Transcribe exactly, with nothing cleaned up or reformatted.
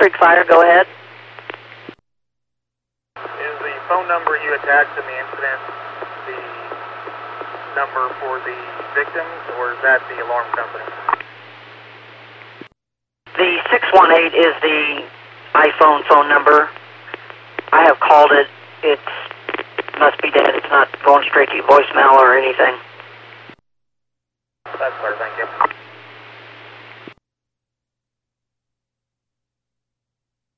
Creek Fire, go ahead. Is the phone number you attached in the incident the number for the victims, or is that the alarm company? The six one eight is the iPhone phone number. I have called it. It must be dead. It's not going straight to your voicemail or anything. That's better, thank you.